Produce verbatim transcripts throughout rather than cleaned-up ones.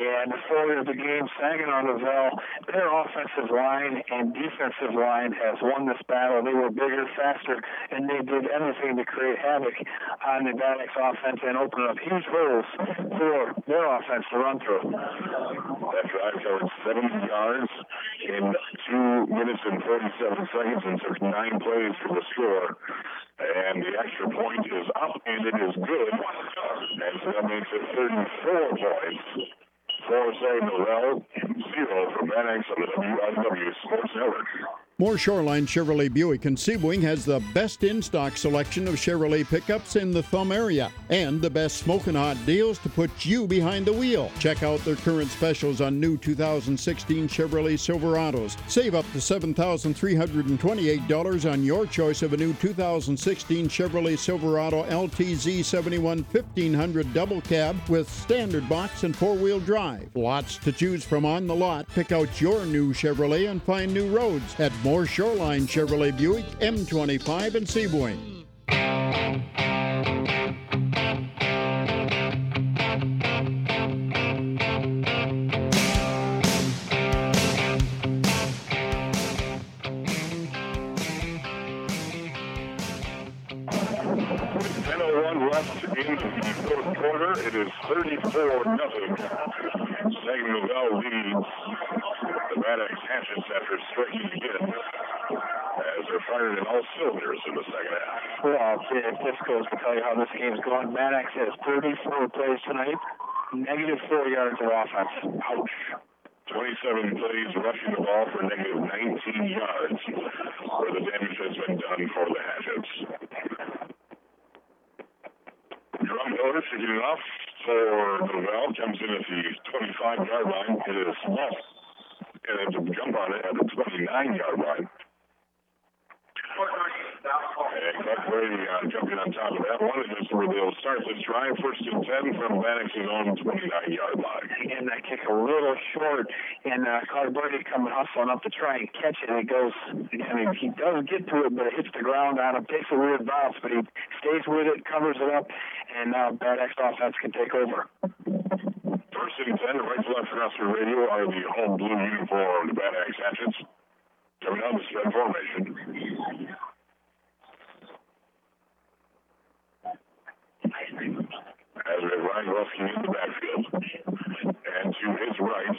And the story of the game, Saginaw-Laval, their offensive line and defensive line has won this battle. They were bigger, faster, and they did everything to create havoc on the Bad Axe offense and open up huge holes for their offense to run through. That drive covered seventy yards in two minutes and forty-seven seconds and took nine plays for the score. And the extra point is up, and it is good. And so that makes it thirty-four points for Saginaw-Laval, zero for Bad Axe on the W I W Sports Network. Moore Shoreline Chevrolet Buick in Sebring has the best in-stock selection of Chevrolet pickups in the Thumb area and the best smoking hot deals to put you behind the wheel. Check out their current specials on new two thousand sixteen Chevrolet Silverados. Save up to seven thousand three hundred twenty-eight dollars on your choice of a new two thousand sixteen Chevrolet Silverado L T Z seventy-one fifteen hundred double cab with standard box and four-wheel drive. Lots to choose from on the lot. Pick out your new Chevrolet and find new roads at Moore Shoreline Chevrolet Buick, M twenty-five in Sebring. ten oh one left in the fourth quarter. It is thirty-four nothing. Saginaw-Laval leads the Bad Axe Hatchets after striking again, as they're firing in all cylinders in the second half. Well, if this goes to tell you how this game's going, Bad Axe has thirty-four plays tonight, negative four yards of offense. Ouch. twenty-seven plays rushing the ball for negative nineteen yards, where the damage has been done for the Hatchets. Drum Miller kicking it off for Laval, comes in at the twenty-five yard line. It is small, and it's a jump on it at the twenty-nine yard line. And Clark Brady uh, jumping on top of that one, and this is where they'll start this drive. First and ten from Bad Axe's own twenty-nine yard line. Again, that kick a little short, and uh, Clark Brady coming hustling up to try and catch it. It goes, I mean, he does get to it, but it hits the ground on him, takes a weird bounce, but he stays with it, covers it up, and now Bad Axe offense can take over. First and ten, right to left across the radio are the home blue uniform, the Bad Axe Hatchets. Coming out of the spread formation. As we have Ryan Ruskin in the backfield. And to his right,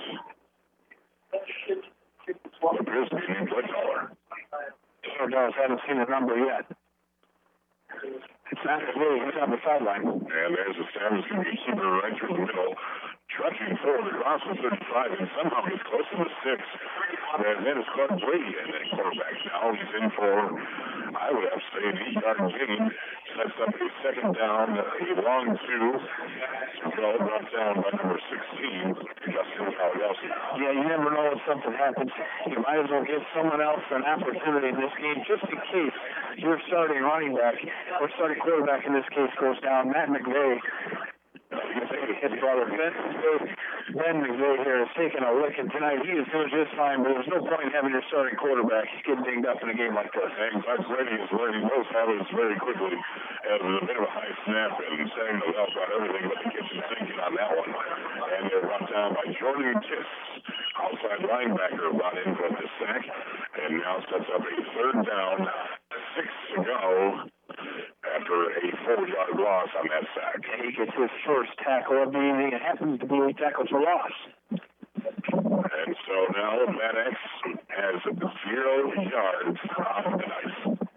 what appears to be an play caller. Sure does. Haven't seen the number yet. It's not really. He's on the sideline. And there's the stab. It's going to be keeper right through the middle. Trudging forward across the thirty-five, and somehow gets close to the six. And then it's Clark Brady, and then quarterback now. He's in for, I would have to say, an eight-yard gain. Sets up a second down, a long two. Well, brought down by number sixteen, Justin Kaligowski. Yeah, you never know when something happens. You might as well give someone else an opportunity in this game, just in case your starting running back or starting quarterback in this case goes down. Matt McVeigh. His brother Ben, Ben McVeigh here is taking a lick, and tonight he is doing just fine, but there's no point in having your starting quarterback getting dinged up in a game like this. And Clark Brady is learning those habits very quickly. As a bit of a high snap, and Saginaw brought everything but the kitchen sinking on that one. And they're run down by Jordan Tiss, outside linebacker, brought in for the sack, and now sets up a third down, six to go. After a four-yard loss on that sack. And he gets his first tackle of the evening. It happens to be a tackle for loss. And so now Bad Axe has zero yards off the night.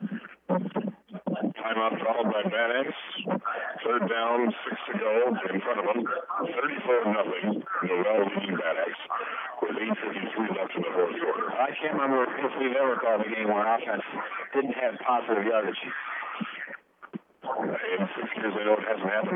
Timeout called by Bad Axe. Third down, six to go in front of them. thirty-four nothing. Noel leading Bad Axe with eight fifty-three left in the fourth quarter. I can't remember if we've ever called a game where offense didn't have positive yardage. In six years, I know it hasn't happened.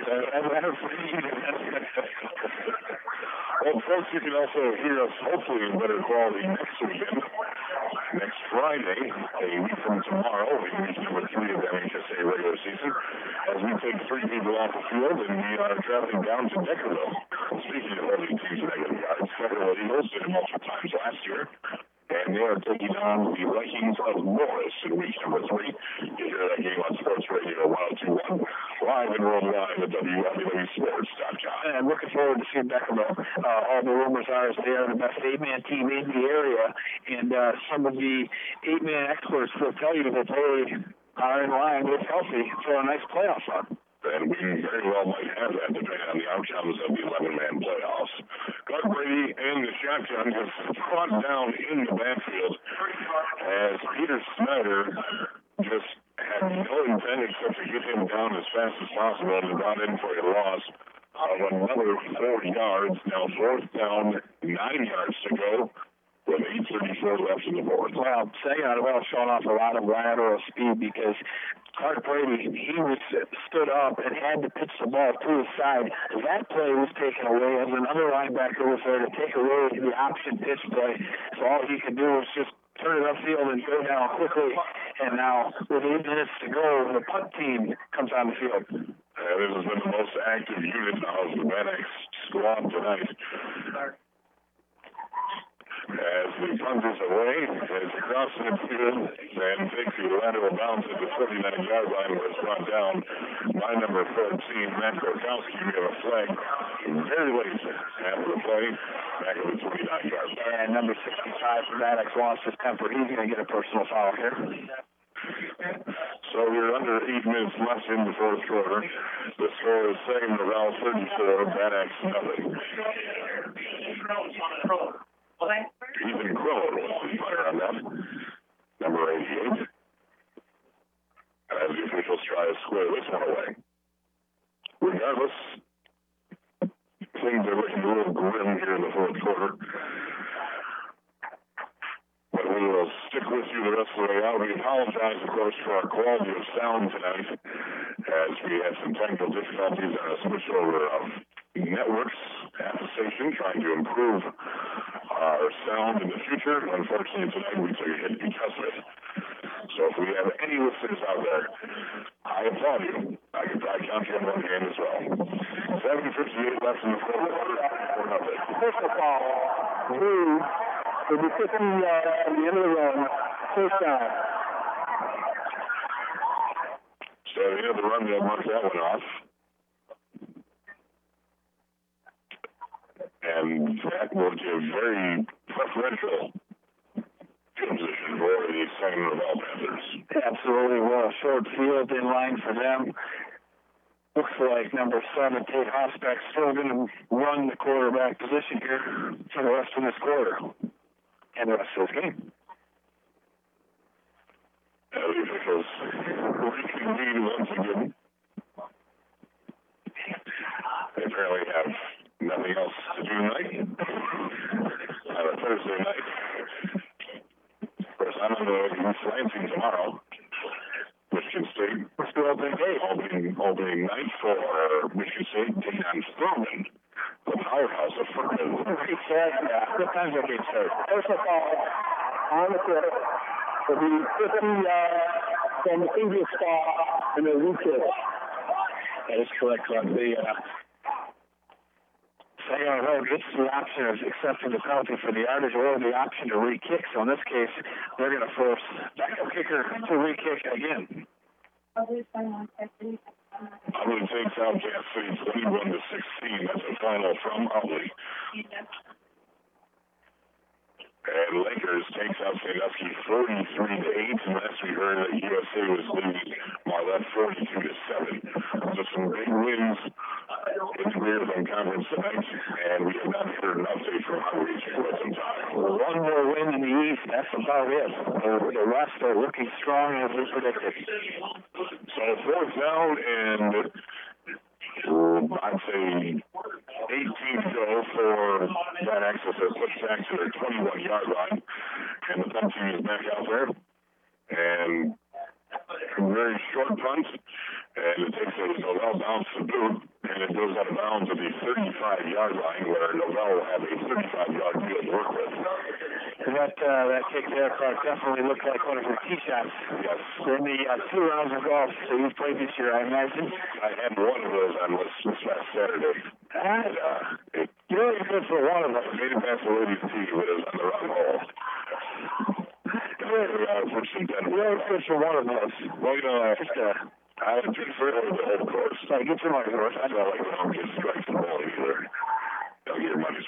Well, folks, you can also hear us hopefully in better quality next weekend. Next Friday, a week from tomorrow, week number three of the M H S A regular season, as we take three people off the field and we are traveling down to Deckerville. Speaking of holding teams negative yards, Deckerville Eagles did it multiple times last year. And they are taking on the Vikings of Morris in week number three. You hear that game on Sports Radio one oh two point one, live and worldwide at W W sports dot com. and I'm looking forward to seeing Beckerville. Uh, all the rumors are is they are the best eight-man team in the area, and uh, some of the eight-man experts will tell you that they are in line with healthy for a nice playoff run. And we very well might have that depending on the outcomes of the eleven-man playoffs. Clark Brady and the shotgun just caught down in the backfield as Peter Snyder just had no intent except to get him down as fast as possible and got in for a loss of another four yards. Now fourth down, nine yards to go with eight thirty-four left in the fourth. Well, Saginaw well showing off a lot of lateral speed because Clark Brady, he was stood up and had to pitch the ball to his side. That play was taken away as another linebacker was there to take away the option pitch play. So all he could do was just turn it upfield and go down quickly. And now, with eight minutes to go, the punt team comes on the field. Uh, this has been the most active unit of the Maddox squad tonight. As the punt is away, it's across the field and takes the lateral bounce at the forty-nine yard line where it's brought down by number fourteen, Matt Gorkowski. We have a flag very late after the play, back at the twenty-nine yard line. And number sixty-five for Maddox lost his temper. He's going to get a personal foul here. So we're under eight minutes left in the fourth quarter. The score is Saginaw Laval thirty-four, Maddox nothing. Ethan Crow was the player on that. Number eighty-eight. And as the officials try to square this one away. Regardless, things are looking a little grim here in the fourth quarter. But we will stick with you the rest of the way out. We apologize, of course, for our quality of sound tonight, as we had some technical difficulties on a switchover of networks at the station, trying to improve our sound in the future. Unfortunately, tonight we took a hit because of it. So if we have any listeners out there, I applaud you. I can probably count you on one hand as well. seven fifty-eight left in the fourth quarter. Four nothing. First of all, Drew will be fifty yards at the end of the run. First down. So at the end of the run, they'll mark that one off. And that will give very preferential position for the Saginaw Laval Panthers. Absolutely. Well, short field in line for them. Looks like number seven, Tate Hosbeck, still going to run the quarterback position here for the rest of this quarter and the rest of this game. Uh, the officials reconvene once again. They apparently have nothing else to do tonight on a Thursday night. Of course, I'm on the East Lansing tomorrow. Michigan State. We're still opening day. Opening, opening night for uh, Michigan State taking on Furman, the powerhouse of Furman. He said, uh, what time's that game start? First of all, on the court, will be fifty yards from the previous spot and then re-kick. That is correct, Clark. The, uh, Saginaw Road gets the option of accepting the penalty for the yardage or the option to re-kick. So in this case, they're going to force backup kicker to re-kick again. Hubbard takes out Gas City twenty-one to sixteen. That's the final from Ubley. And Lakers takes out Sandusky forty-three to eight. And last we heard that U S A was leading Marlette forty-two to seven. So some big wins in the Greater Than Conference tonight. And we have not heard an update from Outreach in quite some time. One more win in the East. That's about it. The rest are looking strong as we predicted. So fourth down and uh, I'd say eighteen to go for that access that puts back to their twenty-one yard line. And the punt team is back out there. And a very short punt. And it takes a Novell bounce to boot. And it goes out of bounds at the thirty-five yard line where Novell will have a thirty-five yard field to work with. And that, uh, that kick there, Clark, definitely looked like one of her tee shots. Yes. In the uh, two rounds of golf that you've played this year, I imagine. I had one of those on this, this last Saturday. And, uh, it, you're really good for one of them. I made it past the ladies' tee, but it was on the wrong hole. You're really good for one of those. Well, you know, I, Just a I would prefer the whole course. So get your money's worth. I don't like when I'm getting strikes the ball either. I'll get your money's